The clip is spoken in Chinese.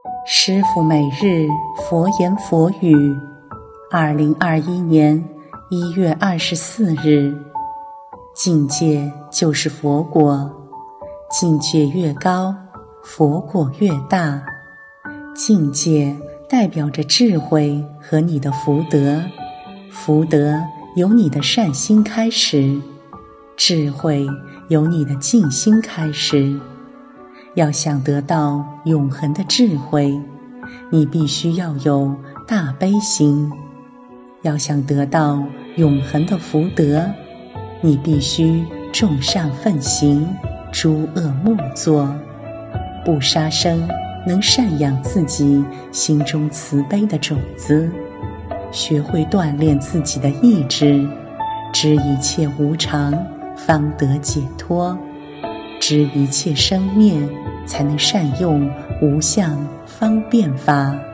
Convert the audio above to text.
师父每日佛言佛语，2021年1月24日。境界就是佛果，境界越高，佛果越大。境界代表着智慧和你的福德，福德由你的善心开始，智慧由你的静心开始。要想得到永恒的智慧，你必须要有大悲心；要想得到永恒的福德，你必须众善奉行，诸恶莫作。不杀生能赡养自己心中慈悲的种子，学会锻炼自己的意志，知一切无常，方得解脱；知一切生灭，才能善用无相方便法。